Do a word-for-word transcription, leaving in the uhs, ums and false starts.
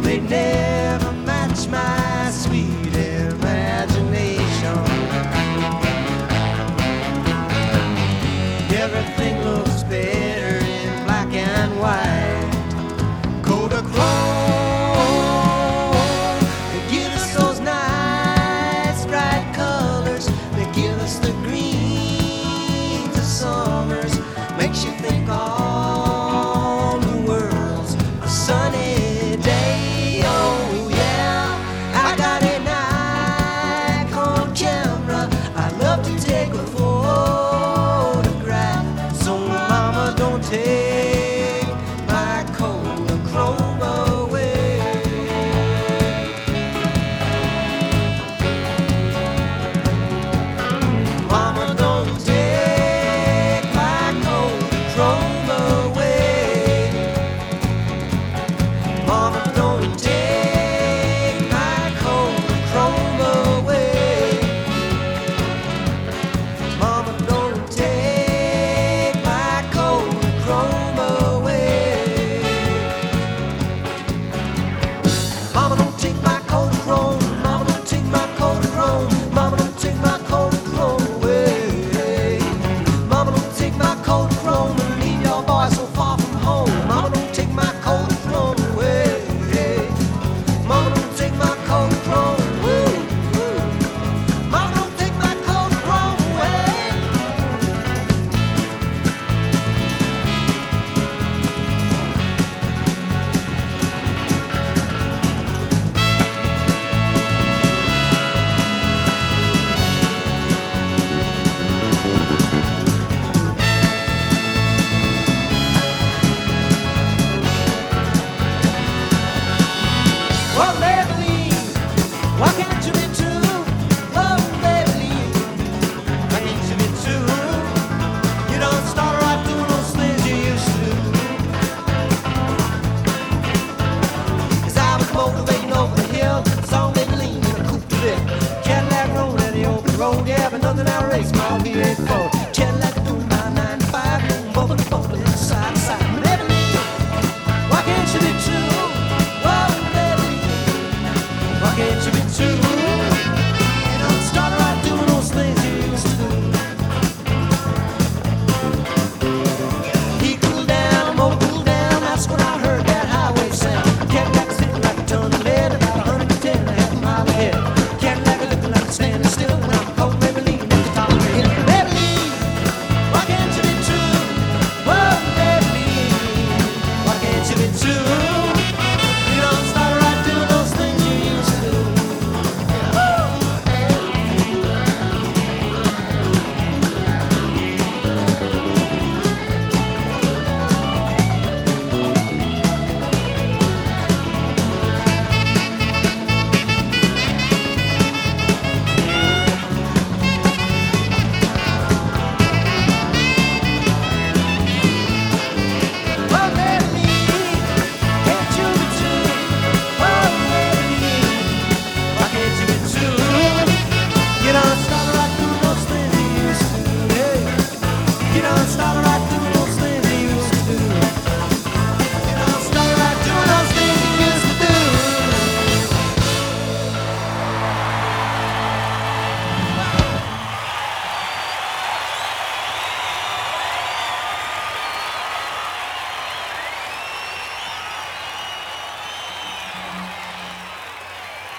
they never match my sweet imagination. Everything looks better in black and white. Kodachrome, they give us those nice bright colors. They give us the greens of summers. Makes you think all the world's a sunny day. Oh yeah, I got a Nikon camera. I love to take a photograph. So mama, don't take my Kodachrome away. Mama, don't take my Kodachrome away. Mama, don't take my Kodachrome away. Mama, don't take my Kodachrome away. Mama, don't take my Kodachrome. Mama, don't take my Kodachrome. Mama, don't take my Kodachrome away. Mama, don't take my Kodachrome and leave your boy so far from home. Mama, don't take my Kodachrome away. Mama, don't take my Kodachrome. Woo, woo. Mama, don't take my Kodachrome away. Oh, Maybelline, why can't you be true? Oh, Maybelline, why can't you be true? You don't start right doing those things you used to. 'Cause I was motivating over the hill, saw Maybelline in a coupe de ville. Cadillac rolling down the open road, yeah, but nothing outrageous, my V eight Ford.